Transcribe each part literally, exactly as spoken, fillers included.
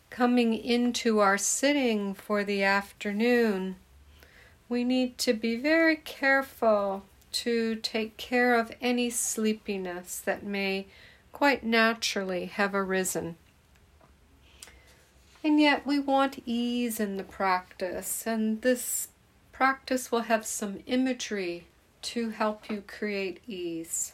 coming into our sitting for the afternoon, we need to be very careful to take care of any sleepiness that may quite naturally have arisen. And yet we want ease in the practice, and this practice will have some imagery to help you create ease.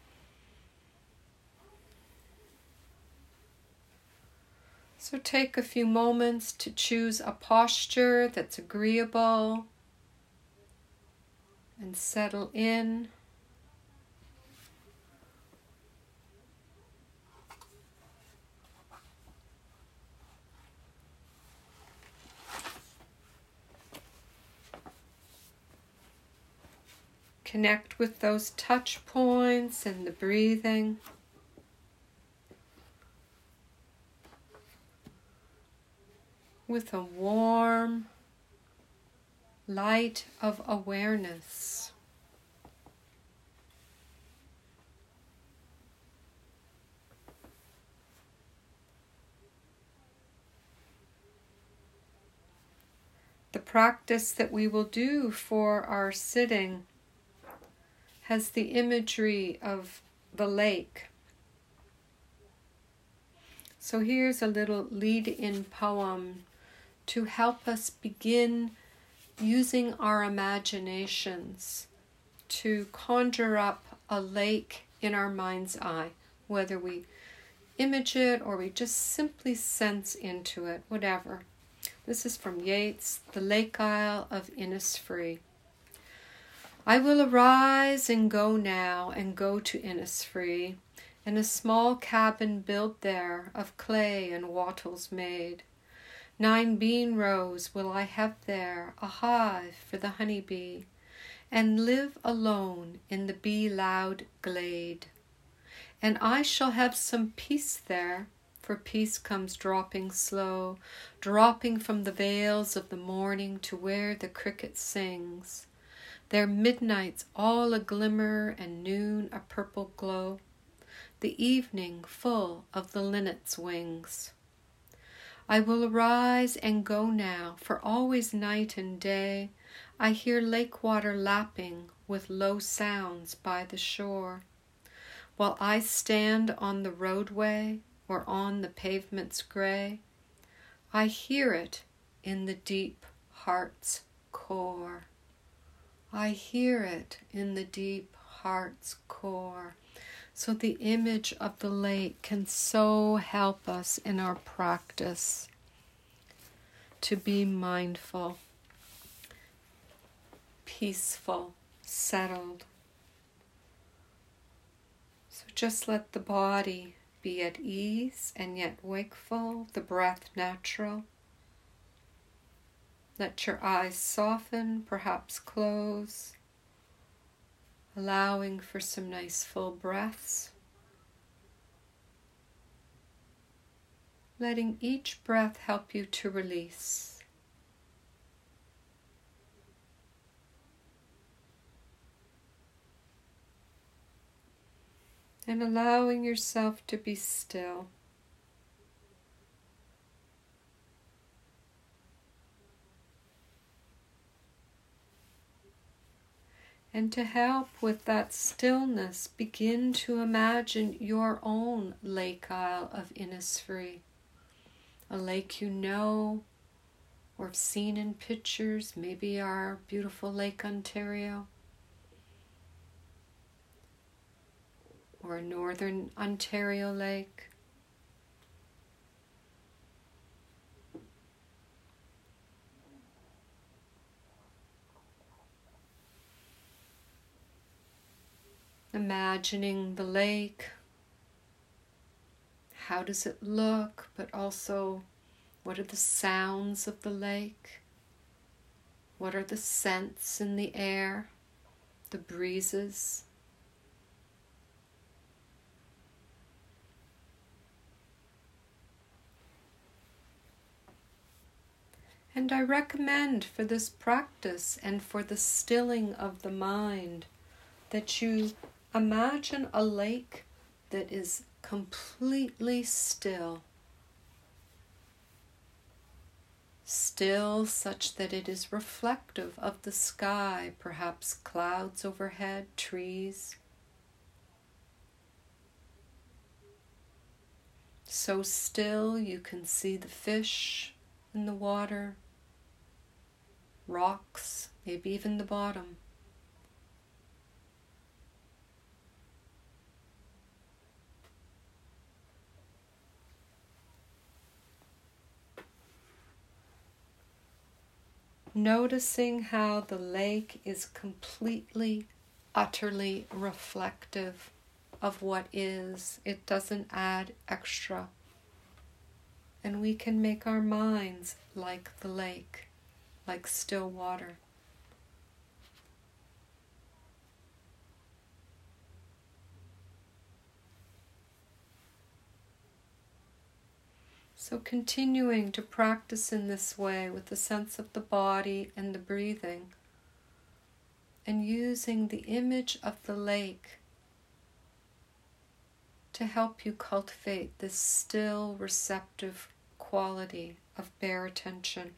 So take a few moments to choose a posture that's agreeable and settle in. Connect with those touch points and the breathing. With a warm light of awareness. The practice that we will do for our sitting has the imagery of the lake. So here's a little lead-in poem to help us begin using our imaginations to conjure up a lake in our mind's eye, whether we image it or we just simply sense into it, whatever. This is from Yeats, The Lake Isle of Innisfree. I will arise and go now and go to Innisfree, and a small cabin built there of clay and wattles made. Nine bean rows will I have there, a hive for the honey bee, and live alone in the bee-loud glade. And I shall have some peace there, for peace comes dropping slow, dropping from the vales of the morning to where the cricket sings. Their midnights all a glimmer and noon a purple glow, the evening full of the linnet's wings. I will arise and go now, for always night and day I hear lake water lapping with low sounds by the shore, while I stand on the roadway or on the pavement's gray. I hear it in the deep heart's core. I hear it in the deep heart's core. So the image of the lake can so help us in our practice to be mindful, peaceful, settled. So just let the body be at ease and yet wakeful, the breath natural. Let your eyes soften, perhaps close, allowing for some nice full breaths. Letting each breath help you to release. And allowing yourself to be still. And to help with that stillness, begin to imagine your own Lake Isle of Innisfree. A lake you know or have seen in pictures, maybe our beautiful Lake Ontario or a Northern Ontario lake. Imagining the lake, how does it look, but also what are the sounds of the lake? What are the scents in the air, the breezes? And I recommend for this practice and for the stilling of the mind that you imagine a lake that is completely still. still such that it is reflective of the sky, perhaps clouds overhead, trees. So still you can see the fish in the water, rocks, maybe even the bottom. Noticing how the lake is completely, utterly reflective of what is. It doesn't add extra. And we can make our minds like the lake, like still water. So continuing to practice in this way with the sense of the body and the breathing, and using the image of the lake to help you cultivate this still, receptive quality of bare attention.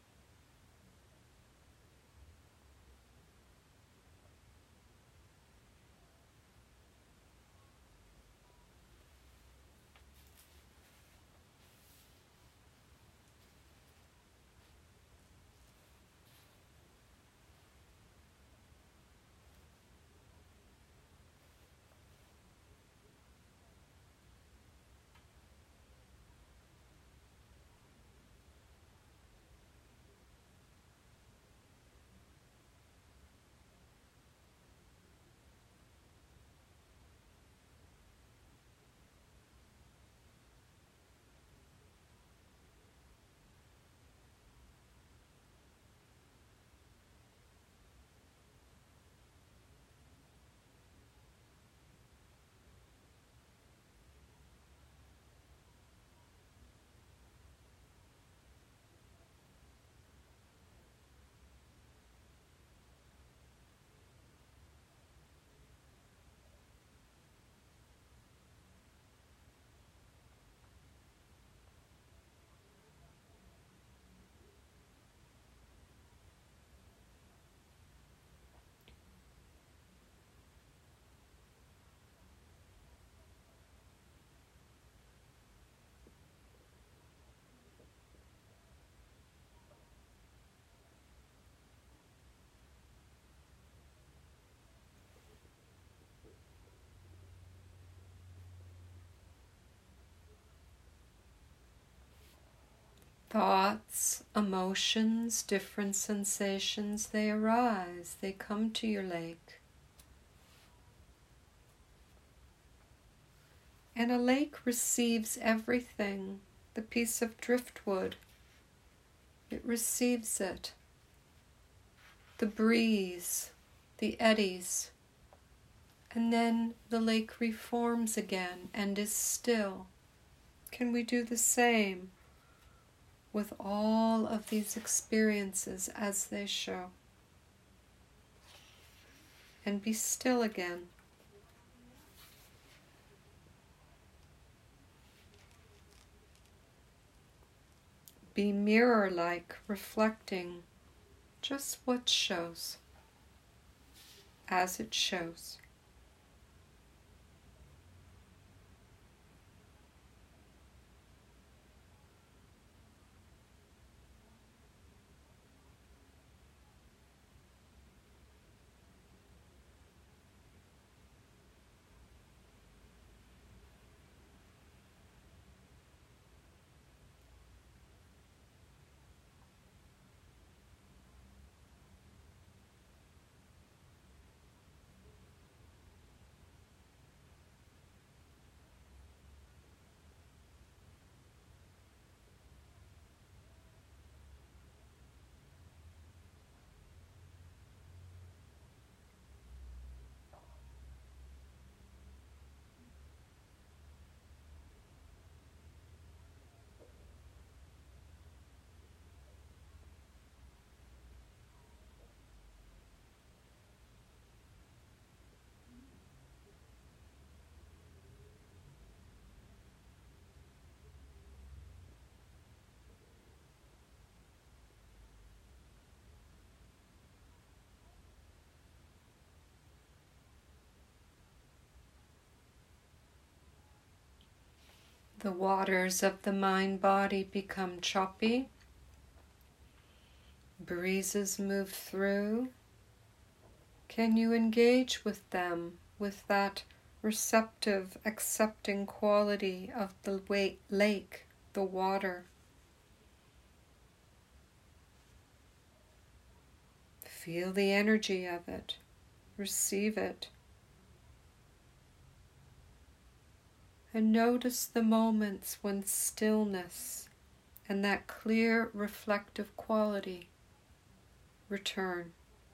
Thoughts, emotions, different sensations, they arise, they come to your lake. And a lake receives everything, the piece of driftwood. It receives it. The breeze, the eddies. And then the lake reforms again and is still. Can we do the same with all of these experiences as they show? And be still again. Be mirror-like, reflecting just what shows, as it shows. the waters of the mind-body become choppy, breezes move through, can you engage with them with that receptive, accepting quality of the lake, the water? Feel the energy of it, receive it, and notice the moments when stillness and that clear, reflective quality return.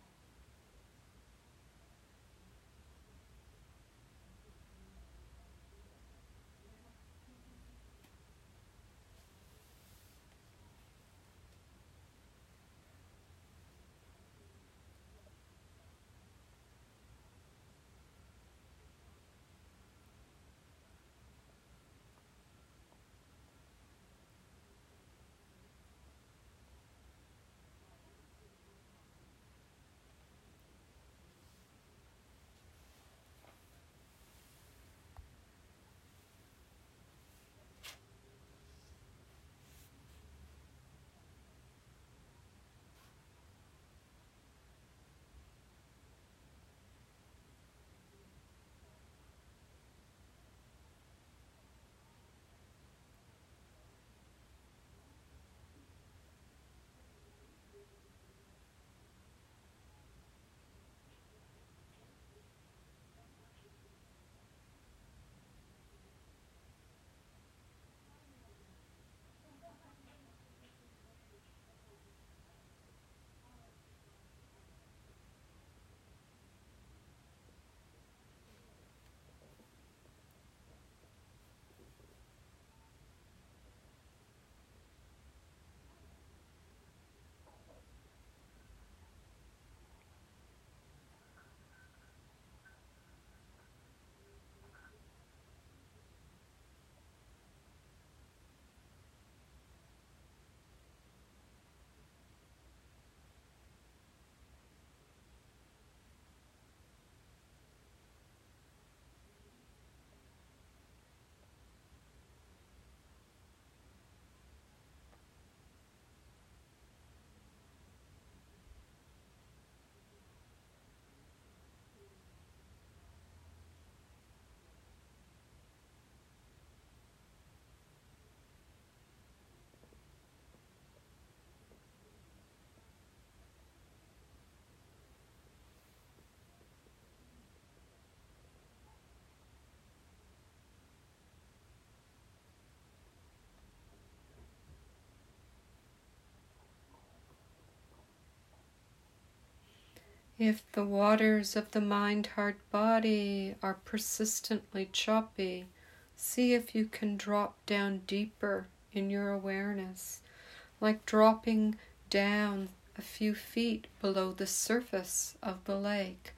If the waters of the mind-heart-body are persistently choppy, see if you can drop down deeper in your awareness, like dropping down a few feet below the surface of the lake,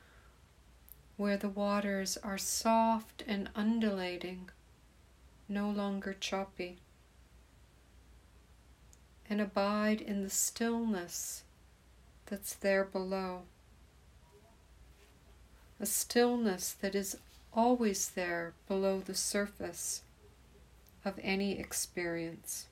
where the waters are soft and undulating, no longer choppy, and abide in the stillness that's there below. A stillness that is always there below the surface of any experience.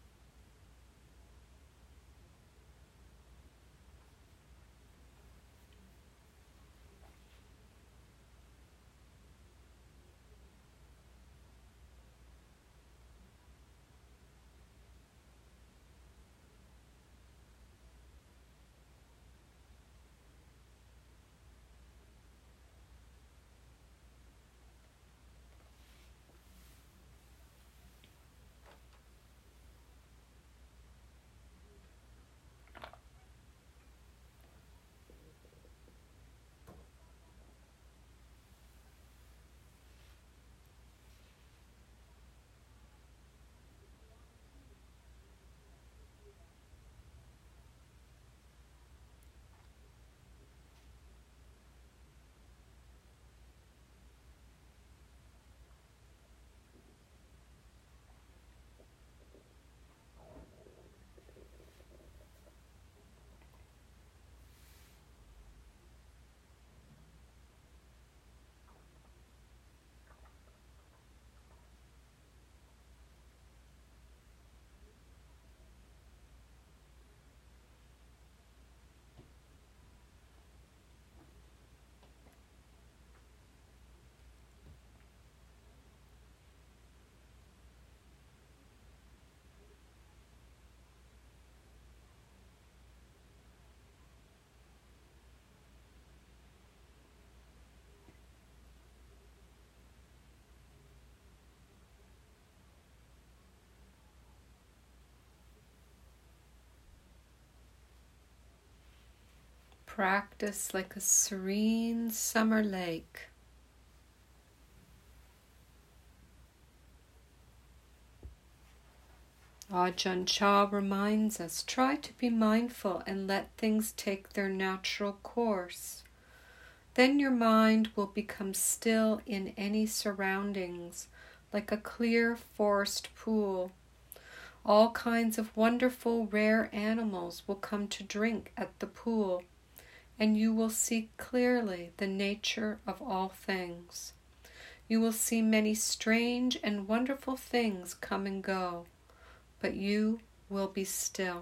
practice like a serene summer lake. Ajahn Chah reminds us, try to be mindful and let things take their natural course. Then your mind will become still in any surroundings, like a clear forest pool. All kinds of wonderful, rare animals will come to drink at the pool, and you will see clearly the nature of all things. You will see many strange and wonderful things come and go, but you will be still.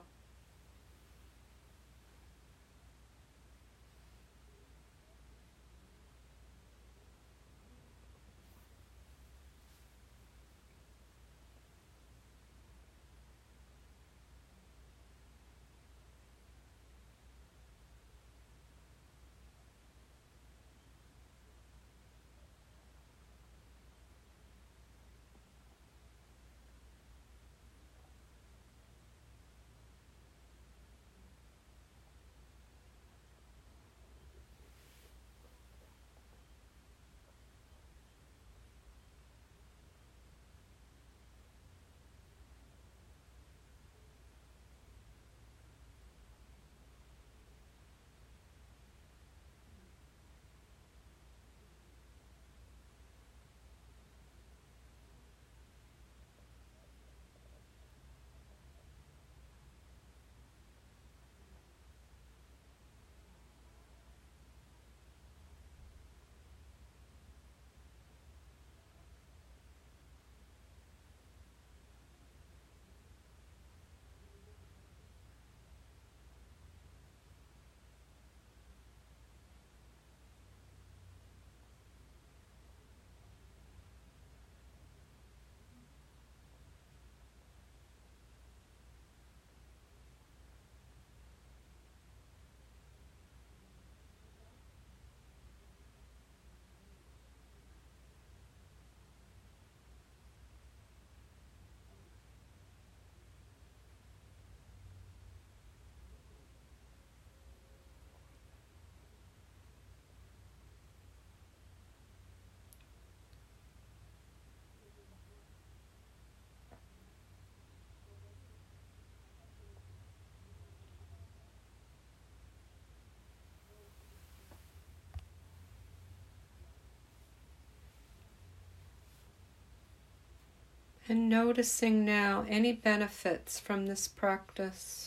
And noticing now any benefits from this practice.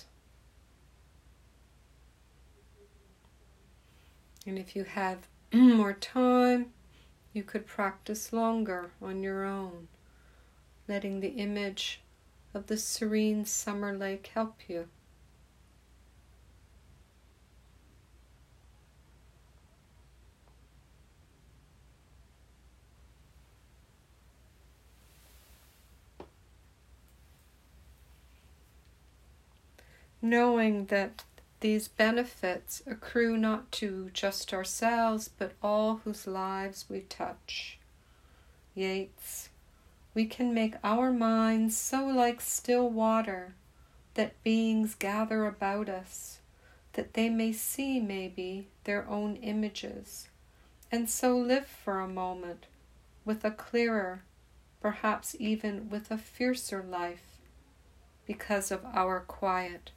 And if you have more time, you could practice longer on your own, letting the image of the serene summer lake help you. Knowing that these benefits accrue not to just ourselves, but all whose lives we touch. Yeats, we can make our minds so like still water that beings gather about us, that they may see, maybe, their own images, and so live for a moment with a clearer, perhaps even with a fiercer life, because of our quiet